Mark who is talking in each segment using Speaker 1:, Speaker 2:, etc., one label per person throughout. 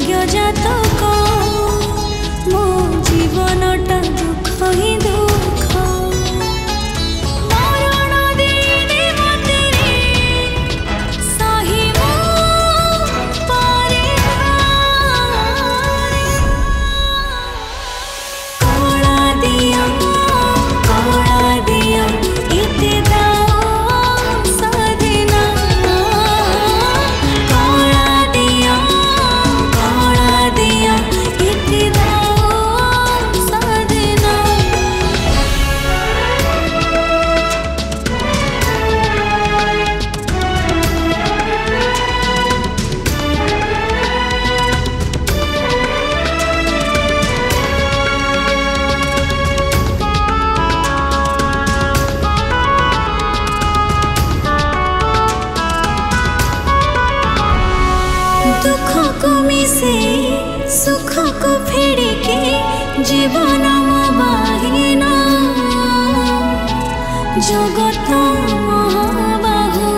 Speaker 1: भाग्य जातक मो जीवनटा दुख ही दुख मरण देने मते सहिब पारे कला दिया इते दाओ सजना कला दिया इते दाओ सजना दुख को मिसे सुख को फेड़ के जीवन बाहिना जगत महाबाहु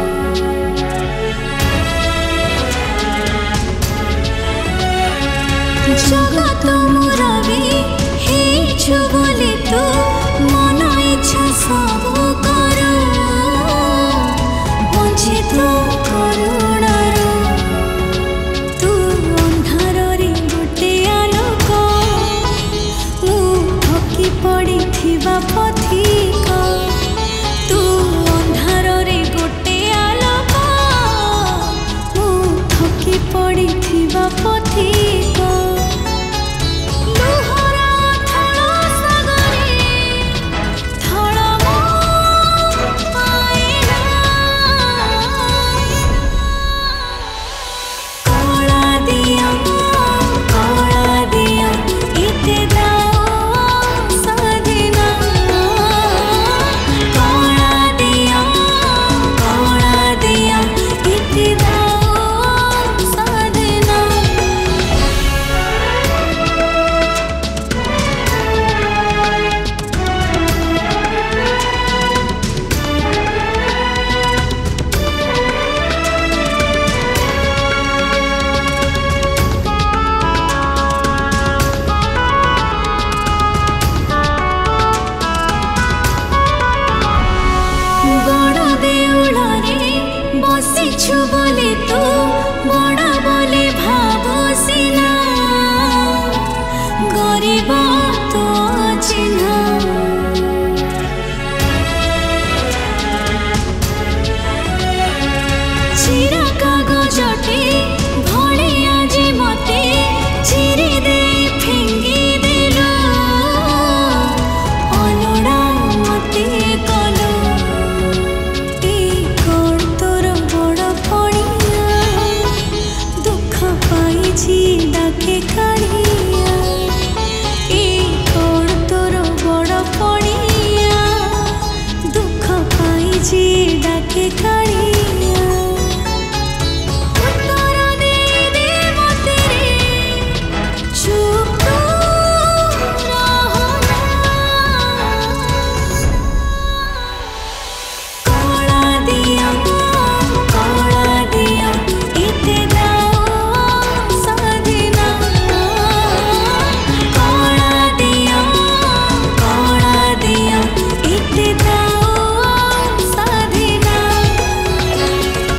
Speaker 1: जगत मुरबी हेछु बोली तो मन इच्छा सब कर वंचित करुणारू तू अंधारे गोटे आलोक मु थकी पड़ी थिबा पथिक तू अंधारे गोटे आलोक मु थकी पड़ी थिबा पथिक लुहरा थल सागरे थल मो पाइला कला दिया इते दाओ सजना कला दिया इते दाओ सजना बड़ देउल रे बसिछु बोली